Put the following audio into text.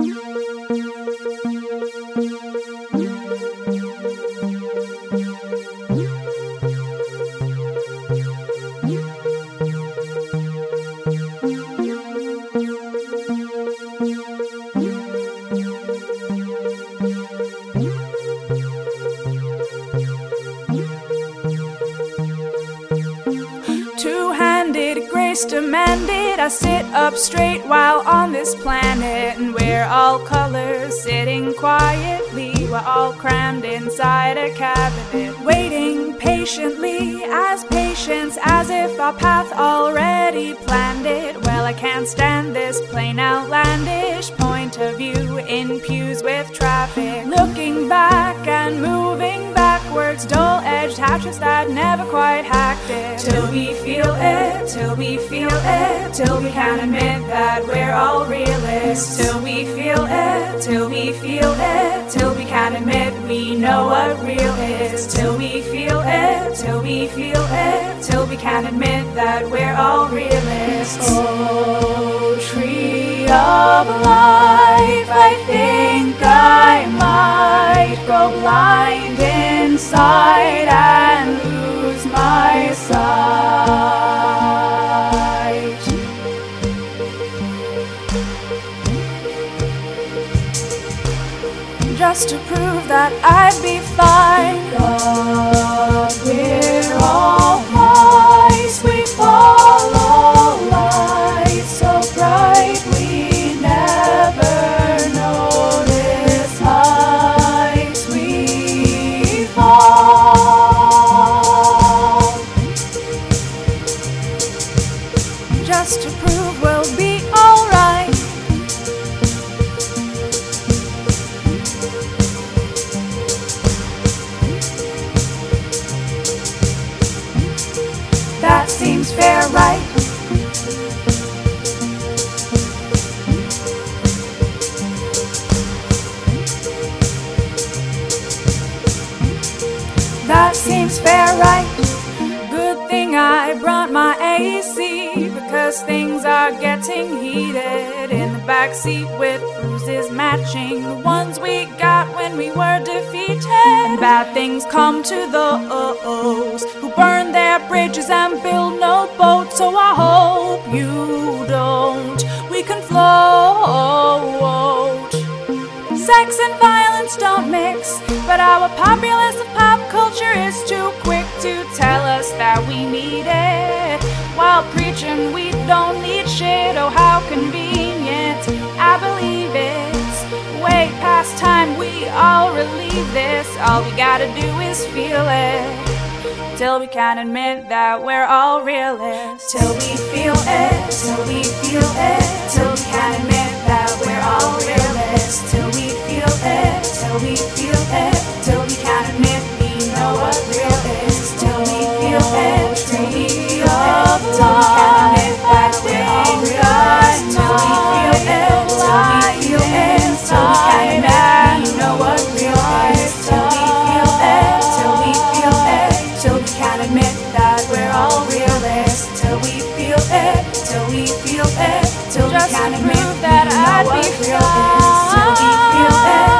Two-handed grace demanded I sit up straight while on this planet, and we're all colors sitting quietly. We're all crammed inside a cabinet, waiting patiently as patience, as if our path already planned it. Well, I can't stand this plain outlandish point of view in pews with traffic, looking back and moving backwards, dull-edged hatchets that never quite hacked it. Till we feel it, till we feel it, till we can admit that we're all realists. Till we feel it, till we feel it, till we can admit we know what real is. Till we feel it, till we feel it, till we can admit that we're all realists. Oh, tree of life, I think I might go blind inside and lose my sight. Just to prove that I'd be fine. But we're all mice, we follow light so bright we never notice heights we fall. Just to prove we'll be alright. That seems fair, right? That seems fair, right? Good thing I brought my AC, because things are getting heated in the backseat with bruises matching the ones we got when we were defeated. And bad things come to those who burn their bridges and build no boat. So I hope you don't. We can float. Sex and violence don't mix, but our populace of pop culture is too quick to tell us that we need it, while preaching we don't need shit. Oh, how convenient. I believe it's way past time we all relieve this. All we gotta do is feel it, till we can admit that we're all realists. Till we feel it, till we feel it, till we can admit that we're all realists. Till we feel it, till we feel it, till we can admit we know what real is. Till we feel it, till we feel it, till we can admit that we're all realists. Till we feel it, till we feel it, till we can admit we know what real is. Till we feel it, till we feel it, till we can admit that we're all realists. Till we feel it, till we feel it, till we can admit that I'd be real is. Till we feel it.